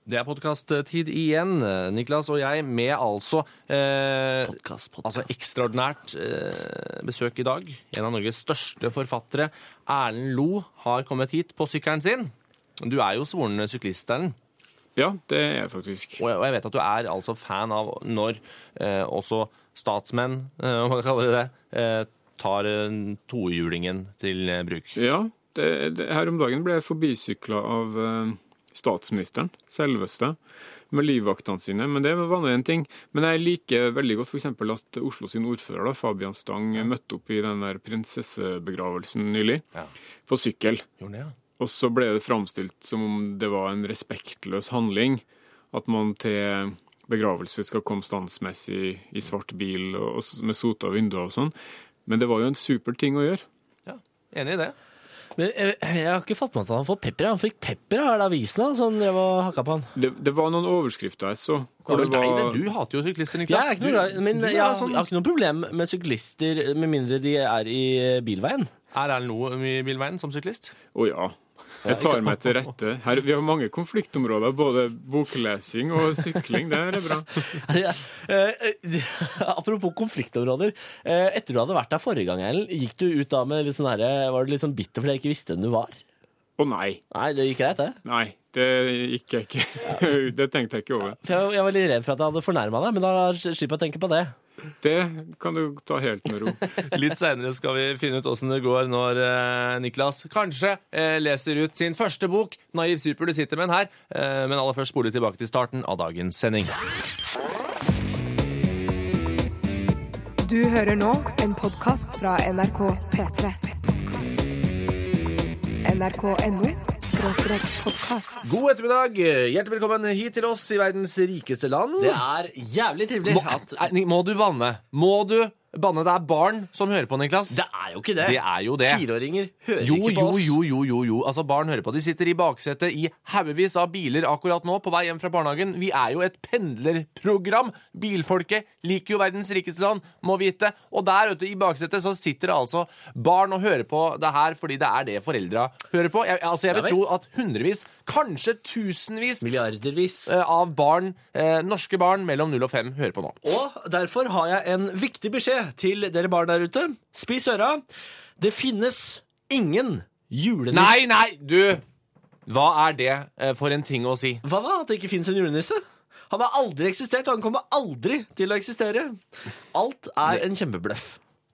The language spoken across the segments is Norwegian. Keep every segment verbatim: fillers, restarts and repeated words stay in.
Det er podcast-tid igjen, Niklas og jeg, med altså, eh, Podcast, podcast. altså ekstraordinært eh, besøk i dag. En av Norges største forfattere, Erlend Loe, har kommet hit på sykkelen sin. Du er jo svoren syklist, Erlend. Ja, det er jeg faktisk. Og jeg, og jeg vet at du er altså fan av når eh, også statsmenn, eh, hva kaller du det, eh, tar eh, tohjulingen til eh, bruk. Ja, det, det, her om dagen ble jeg forbisykla av eh, statsministeren, selveste, med livvaktene sine, men det var nå en ting. Men jeg liker veldig godt for eksempel at Oslo sin ordfører, da, Fabian Stang, møtte opp i den der prinsessebegravelsen nylig, Ja. på sykkel. Gjorde det, ja. Og så ble det framstilt som om det var en respektløs handling, at man til begravelse skal komme standsmessig i svart bil og, og med sota vinduer og sånn. Men det var jo en super ting å gjøre. Ja, enig i det. Men jeg, jeg har ikke fått med at han får pepper. Han fikk pepper av avisene som drev og hakka på han. Det, det var noen overskrifter jeg så. Det var vel deg, det. Du hater jo syklister, Niklas. Jeg er ikke noe glad, men Du- du jeg, er har- sånn- jeg har ikke noe problem med syklister, med mindre de er i bilveien. Er Erlend Loe i bilveien som syklist? Å ja. Jeg tar meg til rette. Her, vi har mange konfliktområder, både boklesing og sykling. Det er bra. Ja, eh, eh, apropos konfliktområder. Eh, etter du hadde vært der forrige gang, Ellen, gikk du ut da med litt sånn her, var du litt sånn bitter fordi jeg ikke visste hvem du var? Å nei. Nei, det gikk greit, det. Nei, det gikk jeg ikke. Det tenkte jeg ikke over. For jeg, jeg var litt redd for at jeg hadde fornærmet deg, men da slipper jeg å tenke på det. Det kan du ta helt med ro. Litt senere skal vi finne ut hvordan det går når eh, Niklas kanskje eh, leser ut sin første bok, Naiv Super, du sitter med den her. Eh, men aller først spoler vi tilbake til starten av dagens sending. Du hører nå en podcast fra N R K P tre. N R K N O skråstrek podcast. God ettermiddag. Hjertelig velkommen hit til oss i verdens rikeste land. Det er jævlig trivelig Må, at... nei, må du banne? Må du banne? Det er barn som hører på, Niklas. Det er jo ikke det. Det er jo det. Fireåringer hører Jo, ikke på jo, oss. jo, jo, jo, jo. Altså, barn hører på. De sitter i baksetet i haugevis av biler akkurat nå på vei hjem fra barnehagen. Vi er jo et pendlerprogram. Bilfolket liker jo verdens rikeste land, må vite. Og der, vet du, i baksetet så sitter det altså barn og hører på det her fordi det er det foreldra hører på. Jeg, altså, jeg vil Ja vel. tro at hundrevis, kanskje tusenvis Milliardervis. eh, av barn, eh, norske barn mellom null og fem hører på nå. Og derfor har jeg en viktig beskjed til dere barn der ute. Spis øra. Det finnes ingen julenisse. Nei, nei, du! Hva er det eh, for en ting å si? Hva da? At det ikke finnes en julenisse? Han har aldri eksistert, og han kommer aldri til å eksistere. Alt er en kjempebløff.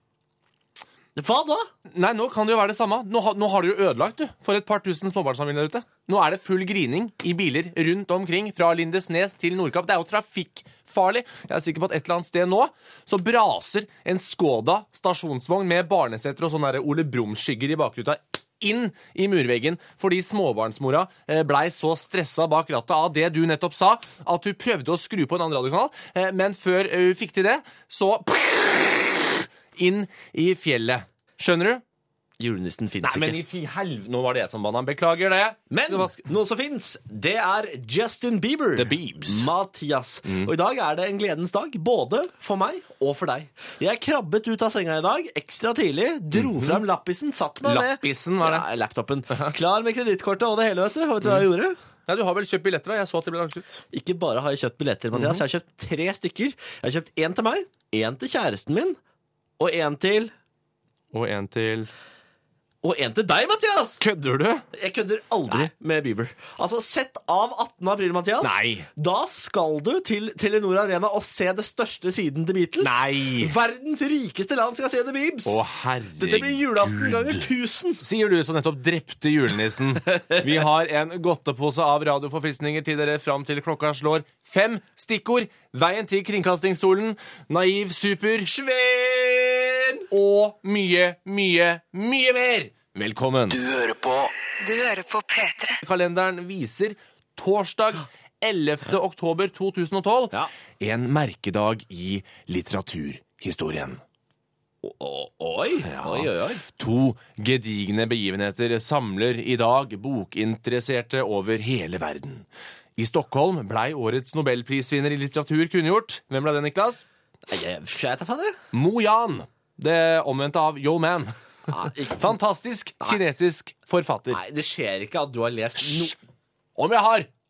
Hva da? Nei, nå kan det jo være det samme. Nå, har- nå har du jo ødelagt, du, for et par tusen småbarnsfamilier der ute. Nå er det full grining i biler rundt omkring, fra Lindesnes til Nordkapp. Det er jo trafikkfarlig. Jeg er sikker på at et eller annet sted nå så braser en Skoda stasjonsvogn med barnesetter og sånne der Ole Brumm-skygger i bakruta inn i murveggen, fordi småbarnsmora eh, blei så stressa bak rattet av det du nettopp sa, at hun prøvde å skru på en annen radiokanal, eh, men før eh, hun fikk til det, så inn i fjellet. Skjønner du? Julenissen finnes Nei, men ikke. i fy helv... Nå var det jeg som banna. Beklager det. Men Det var sk- noe som finnes, det er Justin Bieber. The Biebs. Mathias. Og i dag er det en gledens dag, både for meg og for deg. Jeg krabbet ut av senga i dag, ekstra tidlig, dro fram lappisen, satt meg ned. Lappisen, var det? Ja, laptopen. Klar med kredittkortet og det hele, vet du. Og vet du hva jeg gjorde? Nei, du har vel kjøpt billetter, da? Jeg så at det ble lagt ut. Ikke bare har jeg kjøpt billetter, Mathias. Jeg har kjøpt tre stykker. Jeg har kjøpt en til meg, en til kjæresten min, og en til... Og en til... Og en til deg, Mathias! Kødder du? Jeg kødder aldri med Bieber. Altså, sett av attende april, Mathias. Nei. Da skal du til Telenor Arena og se det største siden til Beatles. Nei. Verdens rikeste land skal se The Biebs. Å, herregud. Dette blir julaften ganger tusen. Sier du som nettopp drepte julenissen. Vi har en godtepose av radioforfriskninger til dere fram til klokka slår fem stikkord. Veien til kringkastingsstolen, Naiv Super, Sven og mye, mye, mye mer. Velkommen. Du hører på Du hører på P tre. Kalenderen viser torsdag ellevte oktober to tusen og tolv. Ja. En merkedag i litteraturhistorien. Oi, oi, oi, oi. To gedigne begivenheter samler i dag bokinteresserte over hele verden. I Stockholm blei årets Nobelprisvinner i litteratur kunngjort. Hvem ble det, Niklas? Nei, jeg vet da, fader. Mo Yan. Det omvendte av Yo Man. Nei, ikke- Fantastisk kinetisk forfatter. Nei, det skjer ikke at du har lest no... Om jeg har!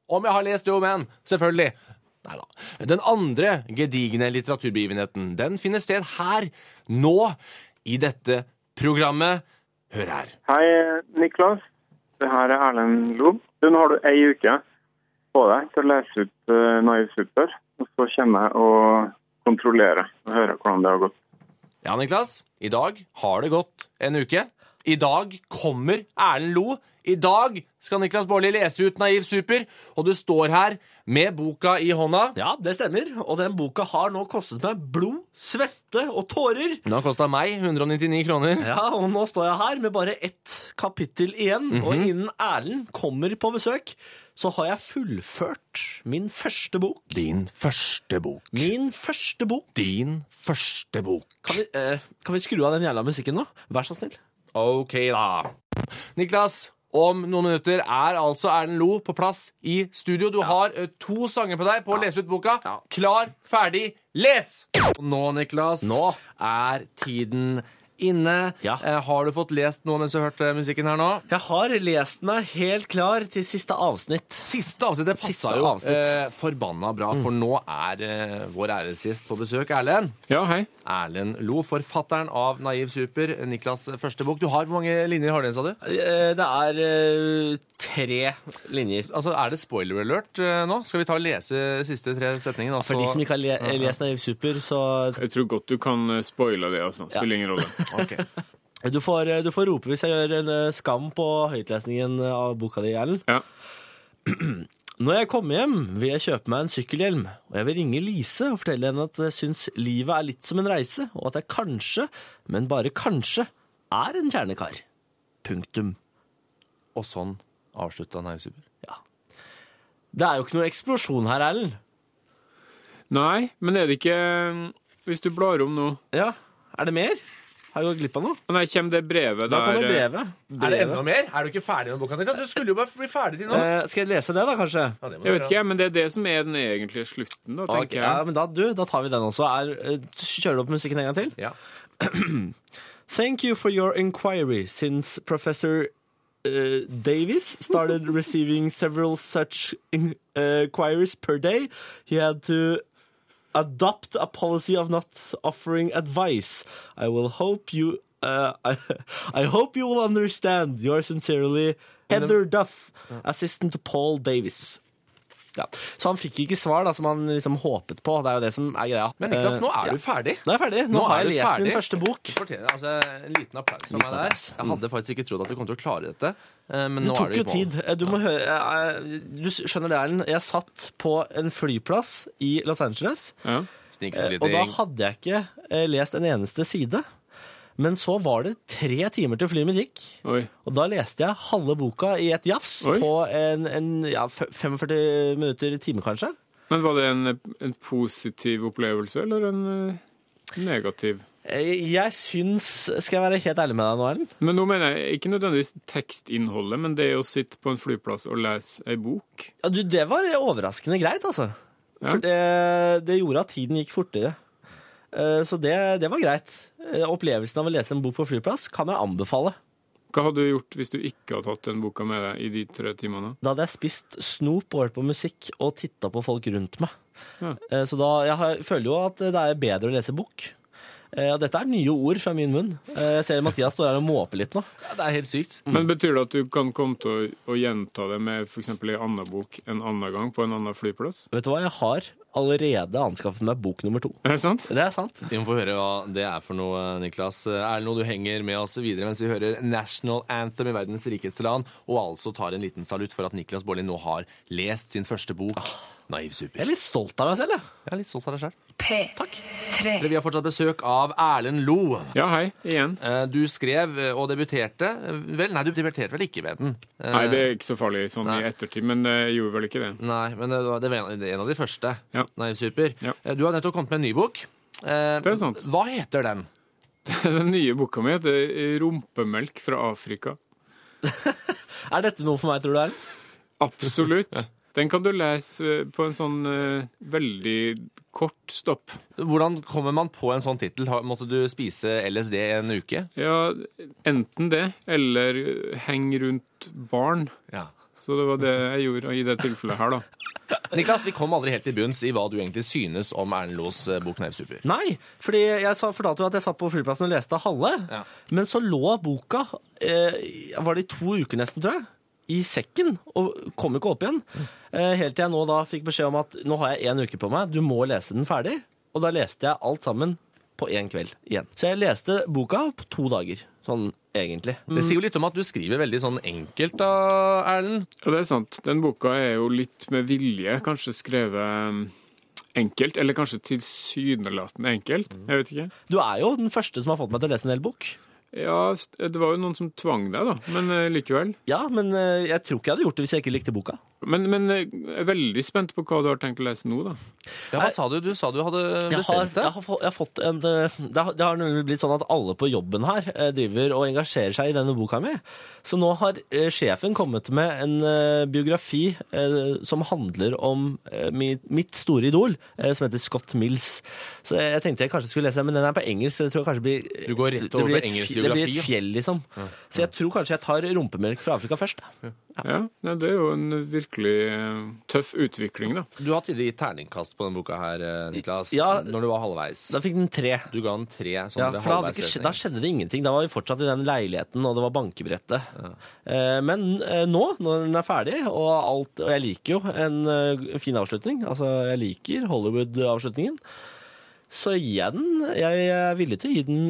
om jeg har lest Jo Men, selvfølgelig. Neida. Den andre gedigne litteraturbegivenheten, den finner sted her, nå, i dette programmet. Hør her. Hei, Niklas. Det her er Erlend Loe. Du, nå har du ei uke på deg til å lese ut uh, Naiv Super, og så kommer jeg og kontrollere og høre hvordan det har gått. Ja, Niklas, i dag har det gått en uke. I dag kommer Erlend Loe. I dag skal Niklas Baarli lese ut Naiv Super, og du står her med boka i hånda. Ja, det stemmer. Og den boka har nå kostet meg blod, svette og tårer. Den har kostet meg hundre og nittini kroner. Ja, og nå står jeg her med bare ett kapittel igjen, Mhm. og innen Erlend kommer på besøk, så har jeg fullført min første bok. Din første bok. Min første bok. Din første bok. Kan vi, eh, kan vi skru av den jævla musikken nå? Vær så snill. Ok da. Niklas, om noen minutter er altså Erlend Loe på plass i studio. Du har uh, to sanger på deg på å lese ut boka. Ja. Klar, ferdig, les! Og nå, Niklas, Nå. er tiden inne. Ja. Eh, har du fått lest noe mens du har hørt uh, musikken her nå? Jeg har lest meg helt klar til siste avsnitt. Siste avsnitt, det Siste passet jo avsnitt. eh, forbanna bra, for nå er eh, vår æresgjest på besøk, Erlend. Ja, hei. Erlend Loe, forfatteren av Naiv Super, Niklas' første bok. Du har, hvor mange linjer har du igjen, sa du? Eh, Det er eh, tre linjer. Altså, er det spoiler alert eh, nå? Skal vi ta og lese siste tre setninger? For de som ikke har le lest Naiv Super, så Jeg tror godt du kan eh, spoile det, altså. Spiller ingen rolle. Ok. du får, du får rope hvis jeg gjør en eh, skam på høytlesningen av boka di, Erlend. Ja. Når jeg kommer hjem, vil jeg kjøpe meg en sykkelhjelm, og jeg vil ringe Lise og fortelle henne at jeg syns livet er litt som en reise, og at jeg kanskje, men bare kanskje, er en kjernekar. Punktum. Og sånn avslutta Naiv Super. Det er jo ikke noe eksplosjon her, Erlend. Nei, men er det ikke Hvis du blar om nå Ja, er det mer? Har jeg gått glipp av noe? Å nei, kommer det brevet Da der kommer eh, brevet. Er det enda mer? Er du ikke ferdig med boka? Niklas? Du skulle jo bare bli ferdig til nå. Eh, skal jeg lese det da, kanskje? Ja, det må du Jeg vet gjøre. ikke, men det er det som er den egentlige slutten, da, Ok, tenker ja, jeg. men da, du, da tar vi den også. Er, eh, kjører du opp musikken en gang til? Ja. Thank you for your inquiry. Since Professor uh, Davis started receiving several such in, uh, inquiries per day, he had to adopt a policy of not offering advice. I will hope you. Uh, I, I hope you will understand. Yours sincerely, Heather Duff, assistant to Paul Davis. Ja. Så han fikk ikke svar da, som han liksom håpet på. Det er jo det som er greia. Men Niklas, Eh, nå er ja. du ferdig. Nå er jeg ferdig. Nå, Nå har er jeg du lest ferdig. min første bok. Du fortjener altså, en liten applaus fra Liten meg der. applaus. Jeg hadde faktisk ikke trodd at du kom til å klare dette. eh, Men Det nå tok er det jo i mål. tid. Du må høre eh, Du skjønner det, Erlend. Jeg satt på en flyplass i Los Angeles, Ja. eh, og da hadde jeg ikke eh, lest en eneste side. Men så var det tre timer til flyet mitt gikk, Oi. og da leste jeg halve boka i et jafs Oi. på en, en ja, f- femogførti minutter i time, kanskje. Men var det en, en positiv opplevelse, eller en eh, negativ? Eh, Jeg syns Skal jeg være helt ærlig med deg nå, Erlend? Men nå mener jeg ikke nødvendigvis tekstinnholdet, men det å sitte på en flyplass og lese ei bok. Ja, du, det var overraskende greit, altså. For det, det gjorde at tiden gikk fortere. Eh, Så det, det var greit. Eh, Opplevelsen av å lese en bok på flyplass kan jeg anbefale. Hva hadde du gjort hvis du ikke hadde tatt den boka med deg i de tre timene? Da hadde jeg spist snop og hørt på musikk og titta på folk rundt meg. Ja. Eh, Så da, jeg har, føler jo at det er bedre å lese bok. Eh, Og dette er nye ord fra min munn. Eh, Jeg ser Mathias står her og måper litt nå. Ja, det er helt sykt. Men betyr det at du kan komme til å, å gjenta det med for eksempel en annen bok en annen gang på en annen flyplass? Vet du hva, jeg har allerede anskaffet meg bok nummer to. Er det sant? Det er sant. Vi må få høre hva det er for noe, Niklas. Er det noe du henger med oss videre mens vi hører National Anthem i verdens rikeste land, og altså tar en liten salutt for at Niklas Baarli nå har lest sin første bok, Naiv Super. Jeg er litt stolt av meg selv, jeg. Jeg er litt stolt av deg selv. P tre. Vi har fortsatt besøk av Erlend Loe. Ja, hei, igjen. Eh, Du skrev eh, og debuterte eh, vel? Nei, du debuterte vel ikke ved den? Eh, Nei, det er ikke så farlig sånn Nei. i ettertid, men jeg gjorde vel ikke det. Nei, men det var, det var en, det er en av de første. Ja. Naiv Super. Ja. Eh, Du har nettopp kommet med en ny bok. Eh, Det er sant. Hva heter den? Den nye boka mi heter 'Rumpemelk fra Afrika'. Er dette noe for meg, tror du, Erlend? Absolutt. Den kan du lese på en sånn eh, veldig kort stopp. Hvordan kommer man på en sånn tittel? Har- Måtte du spise L S D en uke? Ja, enten det, eller heng rundt barn. Ja. Så det var det jeg gjorde i det tilfellet her, da. Niklas, vi kom aldri helt til bunns i hva du egentlig synes om Erlend Loes bok Nervesuper. Nei, fordi jeg sa, fortalte jo at jeg satt på flyplassen og leste halve, Ja. men så lå boka, eh, var det i to uker nesten, tror jeg, i sekken, og kom ikke opp igjen. Eh, helt til jeg nå da fikk beskjed om at nå har jeg en uke på meg, du må lese den ferdig, og da leste jeg alt sammen på en kveld igjen. Så jeg leste boka på to dager, sånn egentlig. Det sier jo litt om at du skriver veldig sånn enkelt da, Erlend. Ja, det er sant. Den boka er jo litt med vilje kanskje skrevet enkelt, eller kanskje tilsynelatende enkelt. Jeg vet ikke. Du er jo den første som har fått meg til å lese en hel bok. Ja, det var jo noen som tvang deg, da. Men eh, likevel. Ja, men eh, jeg tror ikke jeg hadde gjort det hvis jeg ikke likte boka. Men, men jeg er veldig spent på hva du har tenkt å lese nå, da. Ja, hva sa du? Du sa du hadde Jeg har, bestemt det? jeg, har, fått- jeg har fått en eh, det har, det har nemlig blitt sånn at alle på jobben her eh, driver og engasjerer seg i denne boka mi. Så nå har eh, sjefen kommet med en eh, biografi eh, som handler om eh, mitt, mitt store idol, eh, som heter Scott Mills. Så jeg, jeg tenkte jeg kanskje skulle lese den, men den er på engelsk. Så jeg tror jeg kanskje blir, Du går rett det over blir på et engelsk fj- Det blir biografi, et fjell, liksom. Så jeg tror kanskje jeg tar rumpemelk fra Afrika først. Da. Ja, nei, det er jo en virkelig eh, tøff utvikling, da. Du har tidligere gitt terningkast på denne boka her, eh, Niklas, Ja. når du var halvveis. Da fikk den tre. Du ga den tre sånn Ja, ved for da, hadde halvveis ikke, skje- lesning. da skjedde det ingenting. Da var vi fortsatt i den leiligheten, og det var bankebrettet. Eh, men eh, nå, når den er ferdig, og, alt, og jeg liker jo en eh, fin avslutning, altså jeg liker Hollywood-avslutningen, så gir jeg den, jeg er villig til å gi den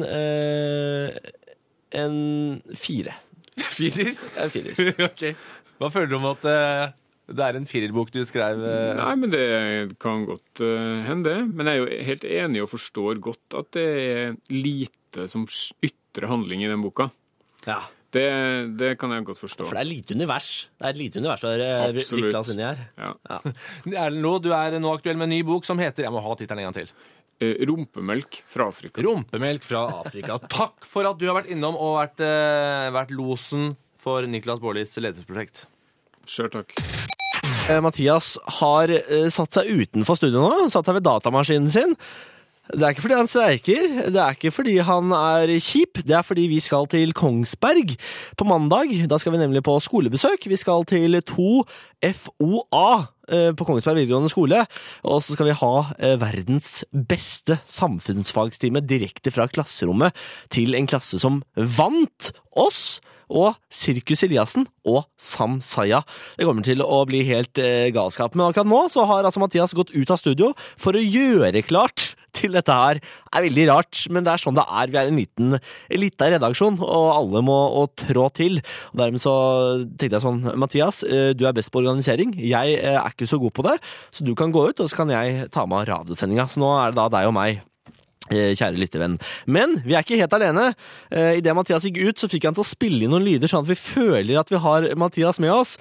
eh, en fire. Firer? En firer. Ok. Hva føler du om at eh, det er en firerbok du skrev? eh? Nei, men det kan godt uh, hende det. Men jeg er jo helt enig og forstår godt at det er lite som ytrer handling i den boka. Ja, Det, det kan jeg godt forstå. for det er et lite univers. Det er et lite univers der eh, Absolutt. vikla oss inni her. Ja. Erlend Loe, du er nå aktuell med en ny bok som heter, jeg må ha tittelen en gang til, Eh, Rumpemelk fra Afrika. Rumpemelk fra Afrika. Takk for at du har vært innom og vært, eh, vært losen for Niklas Baarlis ledelsesprosjekt. Sjøl takk. Eh, Mathias har eh, satt seg utenfor studio nå, satt seg ved datamaskinen sin. Det er ikke fordi han streiker, det er ikke fordi han er kjip, det er fordi vi skal til Kongsberg på mandag. Da skal vi nemlig på skolebesøk. Vi skal til to F O A eh, på Kongsberg videregående skole, og så skal vi ha eh, verdens beste samfunnsfagstime direkte fra klasserommet til en klasse som vant oss og Sirkus Eliassen og Sam Saya. Det kommer til å bli helt eh, galskap. Men akkurat nå så har altså Mathias gått ut av studio for å gjøre klart til dette her. Det er veldig rart, men det er sånn det er. Vi er en liten, en liten redaksjon, og alle må å trå til. Og dermed så tenkte jeg sånn, Mathias, eh, du er best på organisering. Jeg eh, er ikke så god på det, så du kan gå ut, og så kan jeg ta med radiosendinga. Så nå er det da deg og meg. Kjære lyttevenn. Men vi er ikke helt alene. I det Mathias gikk ut, så fikk han til å spille inn noen lyder, sånn at vi føler at vi har Mathias med oss.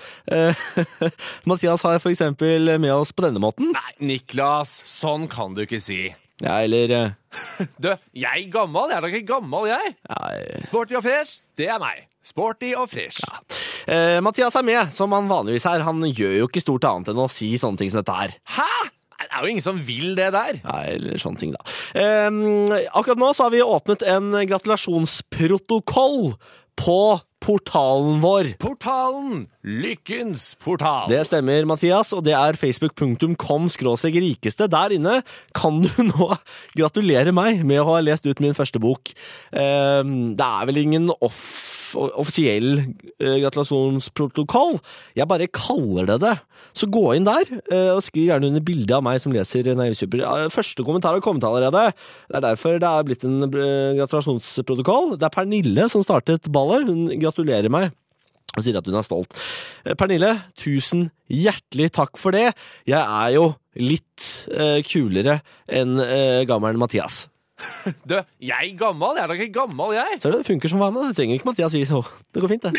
Mathias har for eksempel med oss på denne måten. Nei, Niklas, sånn kan du ikke si. Ja, eller... Du, jeg gammal, jeg er da ikke gammal, jeg. Ja, Sporty og fresh, det er meg. Sporty og fresh. eh, Mathias er med, som han vanligvis er. Han gjør jo ikke stort annet enn å si sånne ting som dette her. Hæ? Det er jo ingen som vil det der. Ja, eller sånne ting da. Eh, akkurat nå så har vi åpnet en gratulasjonsprotokoll på portalen vår. Portalen. Lykkens portal. Det stemmer, Mathias, og det er facebook punktum com skråstrek rikeste. Der inne kan du nå gratulere meg med å ha lest ut min første bok. Eh, det er vel ingen off offisiell eh, gratulasjonsprotokoll. Jeg bare kaller det det. Så gå inn der, eh, og skriv gjerne under bildet av meg som leser Nervesuper. Ja, første kommentar har kommet allerede. Det er derfor det er blitt en eh, gratulasjonsprotokoll. Det er Pernille som startet ballet. Hun gratulerer meg og sier at hun er stolt. Eh, Pernille, tusen hjertelig takk for det. Jeg er jo litt eh, kulere enn eh, gammelen Mathias. Du, jeg gammal, jeg er da ikke gammal, jeg. Ser du, det funker som vanlig. Det trenger ikke Mathias si. Det går fint, det.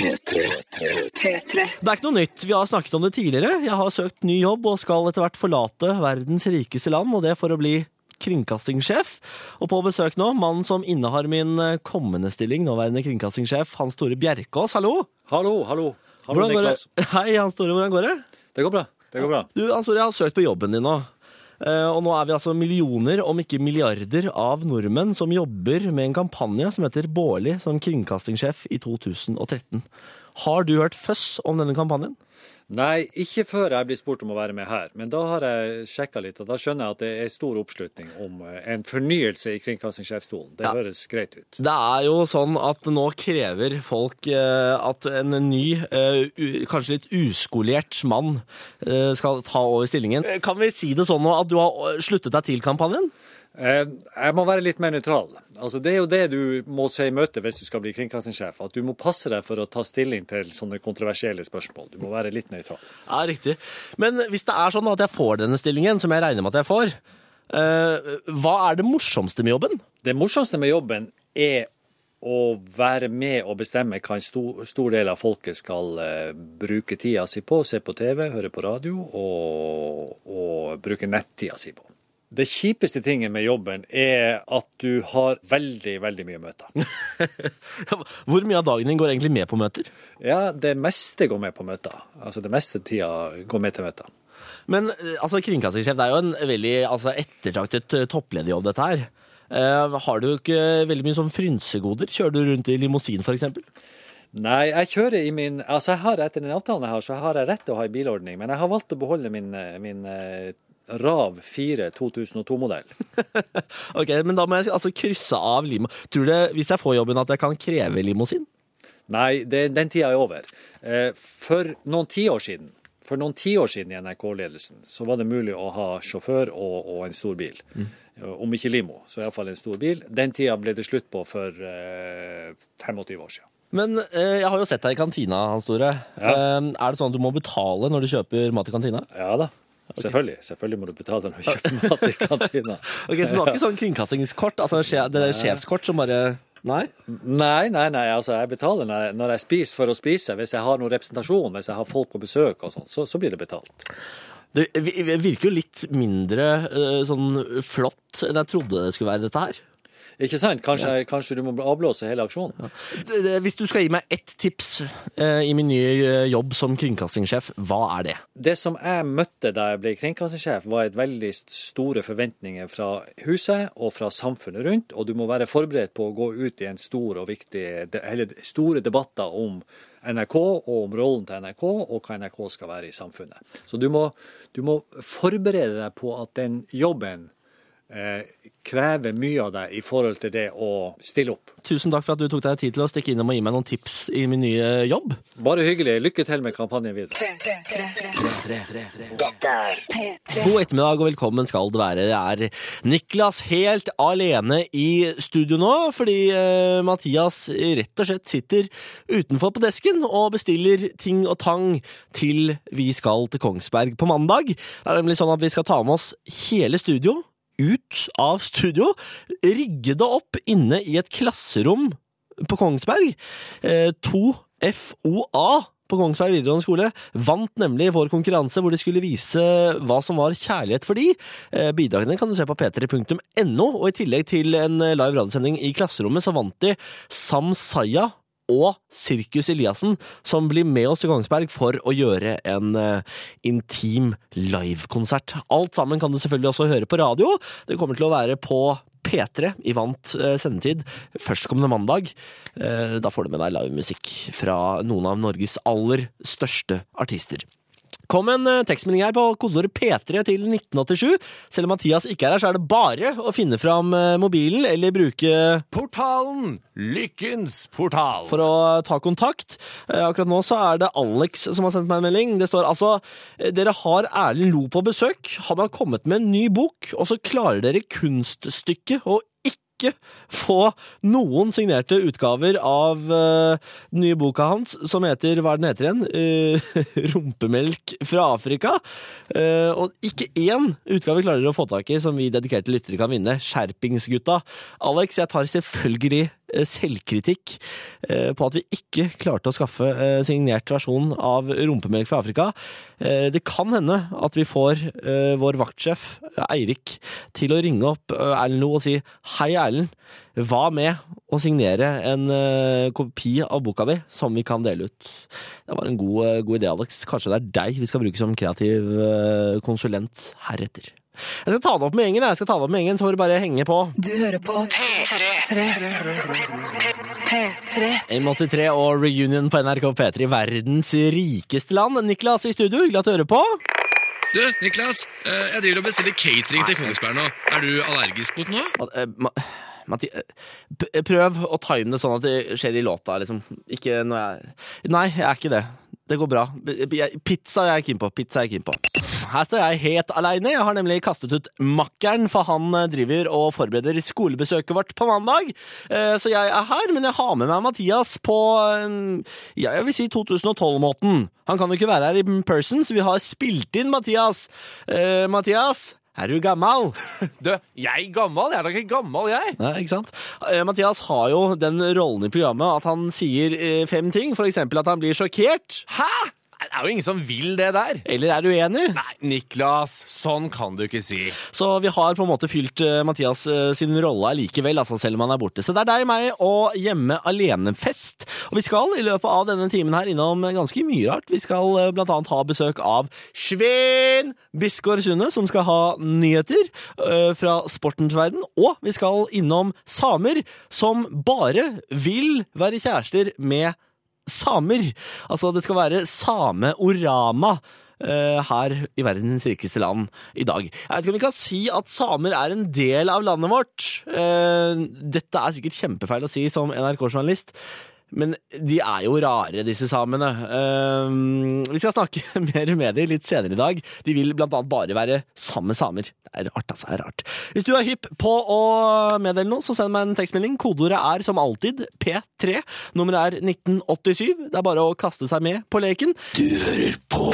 P tre. Det er ikke noe nytt. Vi har snakket om det tidligere. Jeg har søkt ny jobb og skal etter hvert forlate verdens rikeste land, og det for å bli kringkastingssjef. Og på besøk nå, mannen som innehar min kommende stilling, nåværende kringkastingssjef, Hans Tore Bjerkås. Hallo! Hallo, hallo. Hallo, Hvordan går Niklas. det? Hei, Hans Tore, hvordan går det? Det går bra. Det går bra. Du, Hans Tore, jeg har søkt på jobben din nå. Eh, og nå er vi altså millioner, om ikke milliarder, av nordmenn som jobber med en kampanje som heter Baarli som kringkastingssjef i to tusen og tretten. Har du hørt føss om denne kampanjen? Nei, ikke før jeg blir spurt om å være med her, men da har jeg sjekket litt, og da skjønner jeg at det er stor oppslutning om en fornyelse i kringkastingssjefstolen. Det ja. høres greit ut. Det er jo sånn at nå krever folk eh, at en ny, eh, u, kanskje litt uskolert mann eh, skal ta over stillingen. Kan vi si det sånn nå at du har sluttet deg til kampanjen? Jeg må være litt mer nøytral. Altså, det er jo det du må se i møte hvis du skal bli kringkastingssjef, at du må passe deg for å ta stilling til sånne kontroversielle spørsmål. Du må være litt nøytral. Ja, riktig. Men hvis det er sånn at jeg får denne stillingen, som jeg regner med at jeg får, eh, hva er det morsomste med jobben? Det morsomste med jobben er å være med og bestemme hva en stor, stor del av folket skal uh, bruke tida si på, se på T V, høre på radio og, og bruke nettida si på. Det kjipeste tingen med jobben er at du har veldig, veldig mye møter. Hvor mye av dagen din går egentlig med på møter? Ja, det meste går med på møter. Altså det meste tida går med til møter. Men altså, kringkastingssjef, det er jo en veldig altså, ettertraktet topplederjobb dette her. Uh, har du ikke veldig mye sånn frynsegoder? Kjører du rundt i limousin for eksempel? Nei, jeg kjører i min, altså jeg har etter den avtalen jeg har, så har jeg rett til å ha en bilordning, men jeg har valgt å beholde min, min RAV fire to tusen og to-modell. Ok, men da må jeg altså krysse av limo. Tror du, hvis jeg får jobben, at jeg kan kreve limousin? Nei, det, den tida er over. For noen tiår siden, for noen tiår siden i N R K-ledelsen, så var det mulig å ha sjåfør og, og en stor bil. Mm. Om ikke limo, så i hvert fall en stor bil. Den tida ble det slutt på for eh, femogtyve år siden. Men eh, jeg har jo sett deg i kantina, Hans Tore. Ja. Eh, er det sånn at du må betale når du kjøper mat i kantina? Ja da. Okay. Selvfølgelig. Selvfølgelig må du betale når du kjøper mat i kantina. Ok, så du har ikke sånn kringkastingskort, altså det er sjefskort som bare... Nei? Nei, nei, nei, altså jeg betaler når jeg, når jeg spiser for å spise. Hvis jeg har noen representasjon, hvis jeg har folk på besøk og sånt, så, så blir det betalt. Det virker jo litt mindre sånn flott enn jeg trodde det skulle være dette her. Ikke sant? Kanskje, ja. kanskje du må avblåse hele aksjonen. Ja. Hvis du skal gi meg ett tips eh, i min nye jobb som kringkastingssjef, hva er det? Det som jeg møtte da jeg ble kringkastingssjef, var et veldig store forventninger fra huset og fra samfunnet rundt, og du må være forberedt på å gå ut i en stor og viktig, eller store debatter om N R K og om rollen til N R K og hva N R K skal være i samfunnet. Så du må, du må forberede deg på at den jobben Eh, krever mye av deg i forhold til det å stille opp. Tusen takk for at du tok deg tid til å stikke innom og gi meg noen tips i min nye jobb. Bare hyggelig. Lykke til med kampanjen videre. Dette er P tre. God ettermiddag og velkommen skal det være. Det er Niklas helt alene i studio nå, fordi eh, Mathias rett og slett sitter utenfor på desken og bestiller ting og tang til vi skal til Kongsberg på mandag. Det er nemlig sånn at vi skal ta med oss hele studio ut av studio, rigge det opp inne i et klasserom på Kongsberg. Eh, to F O A på Kongsberg videregående skole vant nemlig vår konkurranse hvor de skulle vise hva som var kjærlighet for de. Eh, bidragene kan du se på p tre punktum no, og i tillegg til en live radiosending i klasserommet så vant de Samsaya og Sirkus Eliassen, som blir med oss i Kongsberg for å gjøre en uh, intim livekonsert. Alt sammen kan du selvfølgelig også høre på radio. Det kommer til å være på P tre i vant uh, sendetid førstkommende mandag. Uh, da får du med deg livemusikk fra noen av Norges aller største artister. Kom en uh, tekstmelding her på kodeordet P tre til nitten åttisju. Selv om Mathias ikke er her, så er det bare å finne fram uh, mobilen eller bruke portalen, lykkens portal, for å uh, ta kontakt. Uh, akkurat nå så er det Alex som har sendt meg en melding. Det står altså, uh, dere har Erlend Loe på besøk. Han har kommet med en ny bok, og så klarer dere kunststykket og ikke få noen signerte utgaver av uh, den nye boka hans, som heter, hva er den heter igjen? Uh, Rumpemelk fra Afrika. Uh, og ikke én utgave klarer dere å få tak i, som vi dedikerte lyttere kan vinne. Skjerpingsgutta. Alex, jeg tar selvfølgelig selvkritikk eh, på at vi ikke klarte å skaffe eh, signert versjon av Rumpemelk fra Afrika. Eh, det kan hende at vi får eh, vår vaktsjef Eirik til å ringe opp eh, Erlend Loe og si «Hei Erlend, hva med å signere en eh, kopi av boka di som vi kan dele ut?» Det var en god, god idé, Alex. Kanskje det er deg vi skal bruke som kreativ eh, konsulent heretter. Jeg skal ta det opp med gjengen, jeg skal ta det opp med gjengen, så får du bare henge på. Du hører på P tre. P tre. M åttitre og Reunion på N R K P tre i verdens rikeste land. Niklas i studio, hyggelig at du hører på. Du, Niklas, jeg driver og bestiller catering til Kongsberg nå. Er du allergisk mot noe? Matti, prøv å time det sånn at det skjer i låta, liksom. Ikke når jeg... Nei, jeg er ikke det. Det går bra. Pizza er jeg keen på. Pizza er jeg keen på. Her står jeg helt alene. Jeg har nemlig kastet ut makkeren, for han driver og forbereder skolebesøket vårt på mandag. Så jeg er her, men jeg har med meg Mathias på, ja, jeg vil si to tusen og tolv-måten. Han kan jo ikke være her in person, så vi har spilt inn Mathias. Eh, Mathias, er du gammel? Du, jeg gammel? Jeg er da ikke gammel, jeg. Nei, ikke sant? Eh, Mathias har jo den rollen i programmet at han sier eh, fem ting, for eksempel at han blir sjokkert. Hæ? Det er jo ingen som vil det der. Eller er du enig? Nei, Niklas, sånn kan du ikke si. Så vi har på en måte fylt uh, Mathias uh, sin rolle likevel, altså selv om han er borte. Så det er deg, meg og hjemme alene-fest. Og vi skal i løpet av denne timen her innom ganske mye rart. Vi skal uh, blant annet ha besøk av Svein Bisgaard Sunde, som skal ha nyheter uh, fra sportens verden. Og vi skal innom samer som bare vil være kjærester med samer. Altså, det skal være sameorama uh, her i verdens rikeste land i dag. Jeg vet ikke om vi kan si at samer er en del av landet vårt. Uh, dette er sikkert kjempefeil å si som N R K-journalist, men de er jo rare, disse samene. Uh, vi skal snakke mer med dem litt senere i dag. De vil blant annet bare være samme samer. Det er rart, altså. Det er rart. Hvis du er hypp på å meddele noe, så send meg en tekstmelding. Kodeordet er som alltid P tre. Nummeret er nitten åttisyv. Det er bare å kaste seg med på leken. Du hører på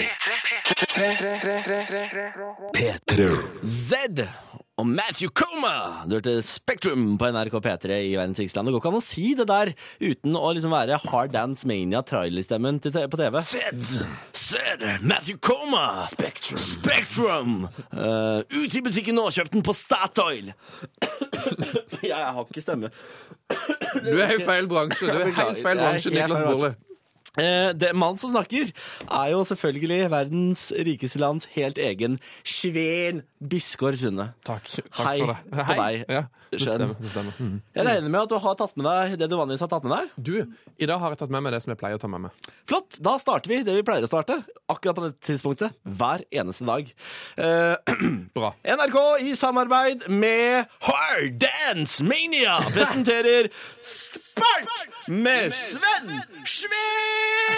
P tre. Z og Matthew Coma. Du hørte Spektrum på N R K P tre i verdens rikeste land. Det går ikke an å si det der uten å liksom være Hard Dance Mania trailerstemmen på T V. Zed. Zed, Matthew Coma. Spektrum. Spektrum. Uh, ut i butikken nå, kjøpt den på Statoil. Ja, jeg har ikke stemme. Du er i feil bransje. Du er i helt feil bransje, Niklas Baarli. Eh, det mannen som snakker er jo selvfølgelig verdens rikeste lands helt egen Svein Bisgaard Sunde. Takk, takk Hei for det. på deg, Ja, det skjønn. stemmer. Det stemmer. Mm. Jeg regner med at du har tatt med deg det du vanligvis har tatt med deg. Du, i dag har jeg tatt med meg det som jeg pleier å ta med meg. Flott, da starter vi det vi pleier å starte, akkurat på dette tidspunktet, hver eneste dag. Eh, Bra. N R K i samarbeid med Hard Dance Mania presenterer Spark med Sven Svein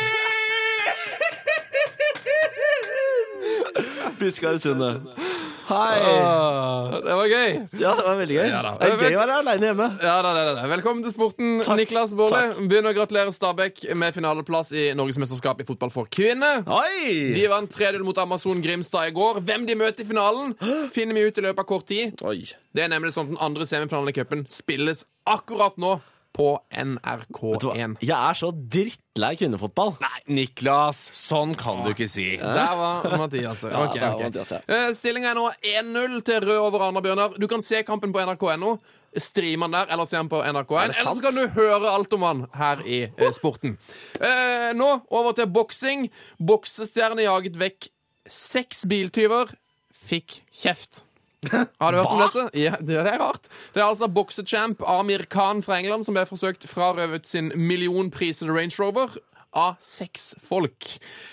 Bisgaard Sunde. Hei. Ah, det var gøy. Ja, det var veldig gøy. Ja da. Det er gøy å være alene hjemme. Ja, da, da, da. Velkommen til sporten, Takk. Niklas Baarli. Begynner å gratulere Stabæk med finaleplass i Norgesmesterskap i fotball for kvinner. Oi! De vant tre null mot Amazon Grimstad i går. Hvem de møter i finalen, finner vi ut i løpet av kort tid. Oi. Det er nemlig sånn at den andre semifinalen i cupen spilles akkurat nå på N R K én. Jeg er så drittlei kvinnefotball. Nei, Niklas, sånn kan du ikke si. Der var Mathias. Ja, Ok, der var ok. Mathias, ja. Eh, Stillingen er nå én null til Rød over Arna-Bjørnar. Du kan se kampen på N R K punkt no. Stream den der, eller se den på N R K én. Er det Eller sant? så kan du høre alt om han her i eh, sporten. Eh, nå over til boksing. Boksestjerne jaget vekk seks biltyver. Fikk kjeft. Har du hørt om dette? Ja, det er rart. Det er altså boksechamp Amir Khan fra England som ble forsøkt frarøvet sin millionprisede Range Rover av seks folk.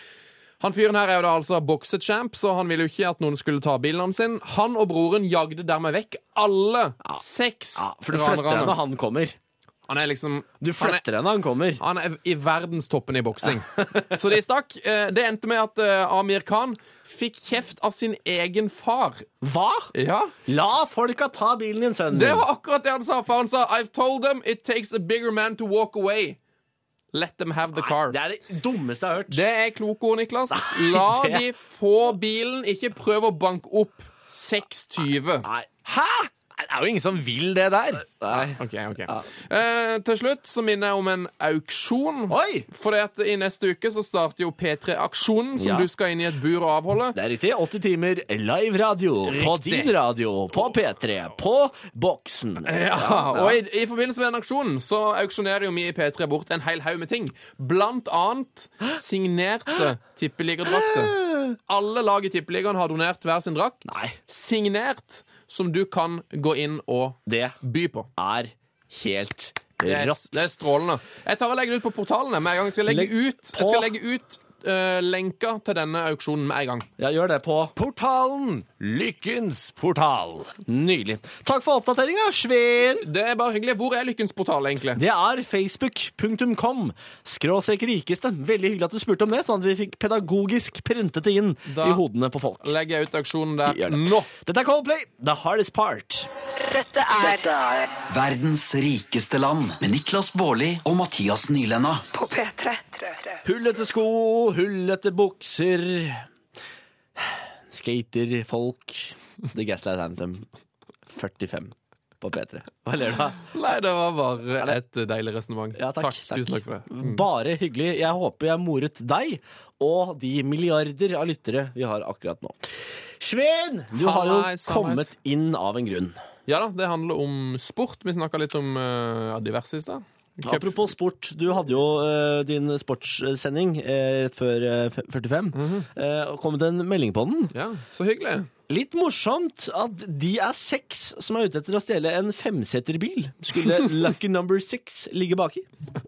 Han fyren her er jo da altså boksechamp, så han ville jo ikke at noen skulle ta bilen hans sin. Han og broren jagde dermed vekk alle seks Ja, for du flytter deg når ranerne. han kommer. Han er liksom Du flytter deg når han kommer. Han er i verdenstoppen i boksing. Så de stakk. Eh, Det endte med at eh, Amir Khan fikk kjeft av sin egen far. Hva? Ja, La folka ta bilen din, sønnen det min. var akkurat det han sa. For han sa I've told them it takes a bigger man to walk away. Let them have the car. Det er det dummeste jeg har hørt. Det er kloke ord, Niklas. La det- de få bilen, ikke prøve å banke opp seks tyve. Nei. Hæ?! Det er jo ingen som vil det der. Nei. Ok, ok. Eh, til slutt så minner jeg om en auksjon. Oi! For i neste uke så starter jo P tre-aksjonen, som Ja. du skal inn i et bur og avholde. Det er riktig. åtti timer live radio. På Riktig. din radio. På P tre. På boksen. Ja, og i, i forbindelse med den aksjonen så auksjonerer jo vi i P tre bort en hel haug med ting. Blant annet signerte tippeligerdrakter. Alle lag i Tippeligaen har donert hver sin drakt. Nei. Signert, som du kan gå inn og Det by på. er helt Det er, rått. det er strålende. Jeg tar og legger det ut på portalene med en gang. Jeg skal legge Legg ut, på. jeg skal legge ut uh, lenker til denne auksjonen med en gang. Ja, gjør det på Portalen! Lykkens portal. Nydelig. Takk for oppdateringa, Sveen. Det er bare hyggelig. Hvor er Lykkens portal, egentlig? Det er facebook punktum com skråstrek rikeste. Veldig hyggelig at du spurte om det, sånn at vi fikk pedagogisk printet det inn Da i hodene på folk. legger jeg ut auksjonen der Gjør det. nå. Dette er Coldplay, The Hardest Part. Dette er Verdens rikeste land med Niklas Baarli og Mathias Nylenda. på P tre. Hullete sko, hullete bukser, skaterfolk, The Gaslight Anthem, førtifem på P tre. Hva ler du av? Nei, det var bare et deilig resonemang. Ja, takk, takk. Tusen takk for det. Mm. Bare hyggelig. Jeg håper jeg moret deg og de milliarder av lyttere vi har akkurat nå. Sveen, du har jo Hallais, hallais. kommet inn av en grunn. Ja da, det handler om sport. Vi snakket litt om uh, diverse i sted. Cup- Apropos sport, du hadde jo eh, din sportssending eh, før eh, f- førtifem. Eh, og kommet en melding på den. Ja, så hyggelig. Litt morsomt at de er seks som er ute etter å stjele en femseterbil. Skulle lucky number six ligge baki?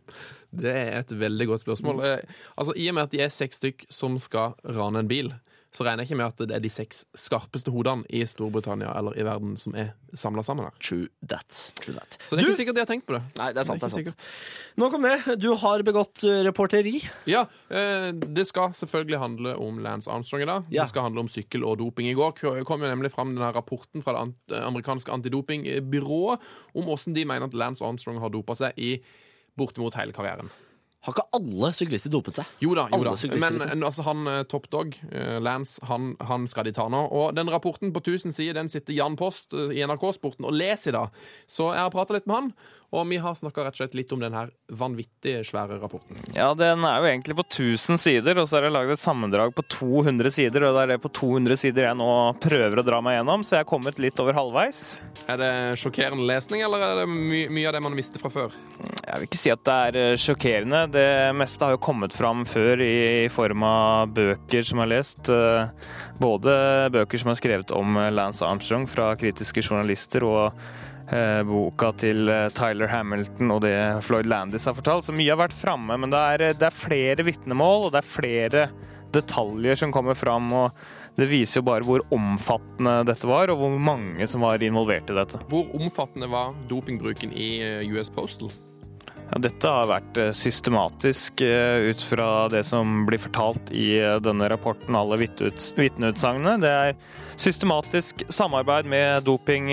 Det er et veldig godt spørsmål. Eh, altså, I og med at de er seks stykk som skal rane en bil, så regner jeg ikke med at det er de seks skarpeste hodene i Storbritannia eller i verden som er samlet sammen her. True that. True that. Så det er Du- ikke sikkert de har tenkt på det. Nei, det er sant. Det Det er er ikke sant. Nok om det. Du har begått eh, reporteri. Ja, eh, det skal selvfølgelig handle om Lance Armstrong i dag. Ja. Det skal handle om sykkel og doping. I går k- kom jo nemlig fram denne rapporten fra det ant- amerikanske antidopingbyrået om hvordan de mener at Lance Armstrong har dopet seg i bortimot hele karrieren. Har ikke alle syklister dopet seg? Jo da, jo Alle da. syklister, Men liksom. eh, altså, han eh, Top Dog, eh, Lance, han, han skal de ta nå. Og den rapporten på tusen sider, den sitter Jan Post eh, i N R K-sporten og leser i dag. Så jeg har pratet litt med han, og vi har snakket rett og slett litt om den her vanvittig svære rapporten. Ja, den er jo egentlig på tusen sider, og så er det laget et sammendrag på to hundre sider, og det er det på to hundre sider jeg nå prøver å dra meg gjennom, så jeg er kommet litt over halvveis. Er det sjokkerende lesning, eller er det my mye av det man visste fra før? Jeg vil ikke si at det er eh, sjokkerende. Det meste har jo kommet fram før i, i form av bøker som jeg har lest. eh, Både bøker som er skrevet om eh, Lance Armstrong fra kritiske journalister, og eh, boka til eh, Tyler Hamilton og det Floyd Landis har fortalt. Så mye har vært framme, men det er, det er flere vitnemål, og det er flere detaljer som kommer fram, og det viser jo bare hvor omfattende dette var, og hvor mange som var involvert i dette. Hvor omfattende var dopingbruken i eh, U S Postal? Ja, dette har vært eh, systematisk eh, ut fra det som blir fortalt i eh, denne rapporten, alle vitneuts- vitneutsagnene. Det er systematisk samarbeid med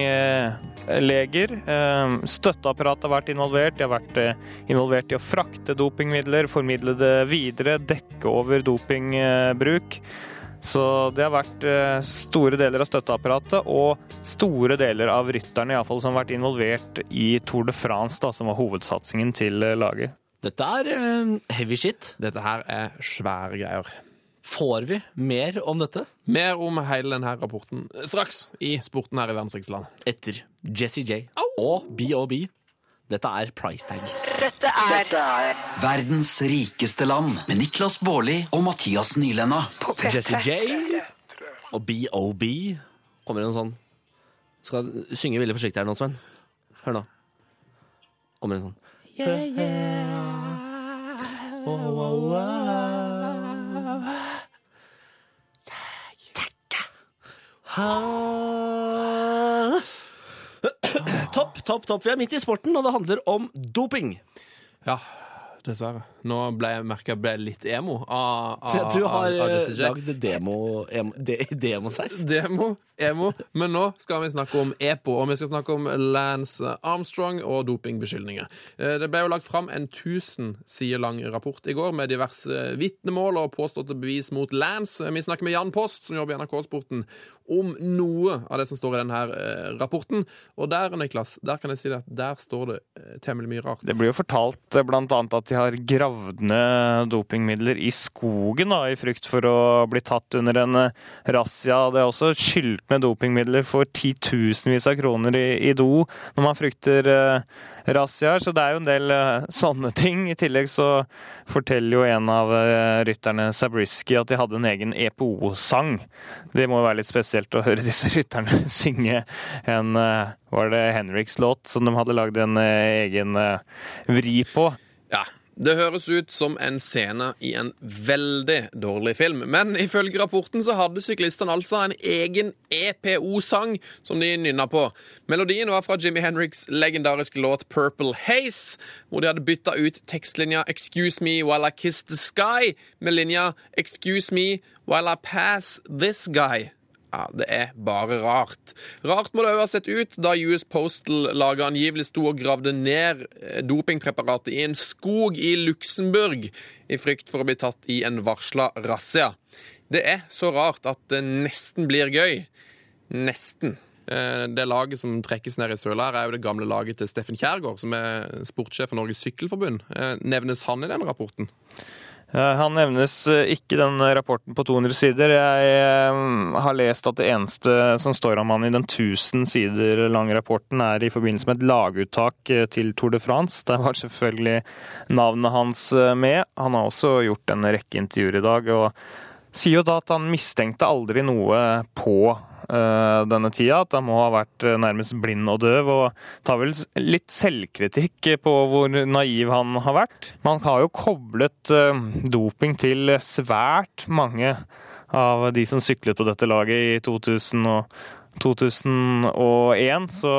dopingleger. Eh, Støtteapparatet har vært involvert. De har vært eh, involvert i å frakte dopingmidler, formidle det videre, dekke over dopingbruk. Så det har vært eh, store deler av støtteapparatet og store deler av rytterne i alle fall, som har vært involvert i Tour de France, da, som var hovedsatsingen til eh, laget. Dette er eh, heavy shit. Dette her er svære greier. Får vi mer om dette Mer om hele denne rapporten straks i sporten her i verdens rikeste land. etter Jessie J og B O B? Dette er Price Tag. Dette er Verdens rikeste land med Niklas Baarli og Mathias Nylenda. på P Jessie tre. J og B O B kommer det en sånn. Skal synge veldig forsiktig her nå, Sven. Hør nå. Kommer en sånn. Yeah, yeah. Oh, oh, oh. Ha. Topp, topp, topp. Vi er midt i sporten, og det handler om doping. Ja, dessverre. Nå ble jeg merket jeg ble litt emo av, av, Du har av, av Jessie J. lagd demo, emo, de, demosveis. Demo, emo. Men nå skal vi snakke om EPO, og vi skal snakke om Lance Armstrong og dopingbeskyldninger. Eh, Det ble jo lagt fram en tusen sider lang rapport i går med diverse vitnemål og påståtte bevis mot Lance. Vi snakker med Jan Post, som jobber i N R K-sporten, om noe av det som står i denne eh, rapporten. Og der, Niklas, der kan jeg si det at der står det eh, temmelig mye rart. Det blir jo fortalt eh, blant annet at de har gravd ned dopingmidler i skogen da, i frykt for å bli tatt under en razzia. Det er også skylt med dopingmidler for titusenvis av kroner i, i do når man frykter uh, razziaer, så det er jo en del uh, sånne ting. I tillegg så forteller jo en av uh, rytterne, Zabriskie, at de hadde en egen E P O-sang. Det må jo være litt spesielt å høre disse rytterne synge en, uh, var det Henriks låt, som de hadde lagd en uh, egen uh, vri på. Ja, det høres ut som en scene i en veldig dårlig film, men ifølge rapporten så hadde syklistene altså en egen E P O-sang som de nynna på. Melodien var fra Jimi Hendrix' legendariske låt Purple Haze, hvor de hadde bytta ut tekstlinja Excuse me while I kiss the sky med linja Excuse me while I pass this guy. Ja, det er bare rart. Rart må det også ha sett ut da U S Postal laget angivelig sto og gravde ned dopingpreparatet i en skog i Luxembourg i frykt for å bli tatt i en varsla razzia. Det er så rart at det nesten blir gøy. Nesten. Det laget som trekkes ned i søla her er jo det gamle laget til Steffen Kjærgaard, som er sportssjef for Norges Sykkelforbund. Nevnes han i den rapporten? Han nevnes ikke i den rapporten på to hundre sider. Jeg har lest at det eneste som står om han i den tusen sider lange rapporten er i forbindelse med et laguttak til Tour de France. Der var selvfølgelig navnet hans med. Han har også gjort en rekke intervjuer i dag, og sier jo da at han mistenkte aldri noe på denne tida, at han må ha vært nærmest blind og døv, og tar vel litt selvkritikk på hvor naiv han har vært. Man har jo koblet doping til svært mange av de som syklet på dette laget i to tusen og to tusen og en, så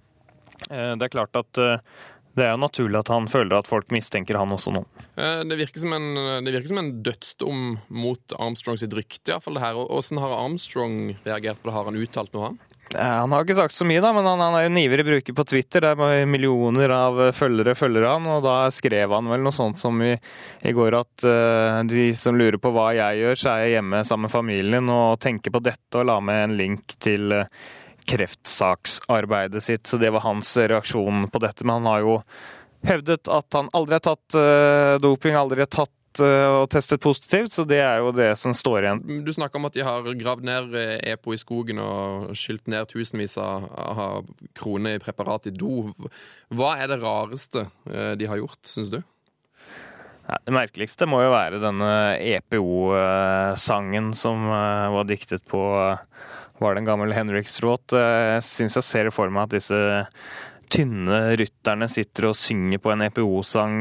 det er klart at det er jo naturlig at han føler at folk mistenker han også nå. Det virker som en, det virker som en dødsdom mot Armstrong sitt rykte, i hvert fall det her. Hvordan har Armstrong reagert på det? Har han uttalt noe, han? Han har ikke sagt så mye, da, men han, han er jo en ivrig bruker på Twitter. Det er millioner av følgere følger han, og da skrev han vel noe sånt som i, i går at uh, de som lurer på hva jeg gjør, så er jeg hjemme sammen med familien og tenker på dette og la med en link til uh, kreftsaksarbeidet sitt, så det var hans reaksjon på dette. Men han har jo hevdet at han aldri har tatt uh, doping, aldri har tatt uh, og testet positivt, så det er jo det som står igjen. Du snakker om at de har gravd ned E P O i skogen og skylt ned tusenvis av, av kroner i preparat i do. Hva er det rareste uh, de har gjort, synes du? Ja, det merkeligste må jo være denne E P O-sangen som uh, var diktet på uh, var det en gammel Henriks-låt. Jeg synes jeg ser for meg at disse tynne rytterne sitter og synger på en E P O-sang